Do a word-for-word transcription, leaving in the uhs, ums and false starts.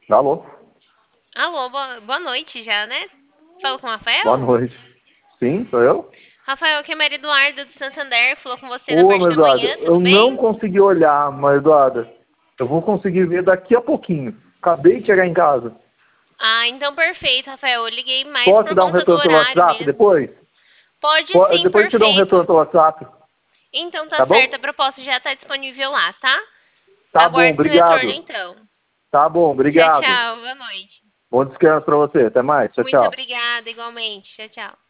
Alô? Alô, boa, boa noite já, né? Falou com o Rafael? Boa noite. Sim, sou eu? Rafael, que é Maria Eduarda do Santander, falou com você na Ô, parte meu da Eduardo, manhã, tudo eu não bem? consegui olhar, mas Eduardo, eu vou conseguir ver daqui a pouquinho. Acabei de chegar em casa. Ah, então perfeito, Rafael. Eu liguei mais Posso te por dar um conta do retorno pelo horário WhatsApp mesmo. depois? Pode Po- sim, Depois eu te dou um perfeito. retorno pelo WhatsApp, Então tá tá certo, a bom? proposta já tá disponível lá, tá? Tá bom, Aguardo seu retorno obrigado. então. Tá bom, Tchau, obrigado. tchau. Boa noite. Bom descanso pra você. Até mais. Tchau, Muito tchau. obrigada, igualmente. Tchau, tchau.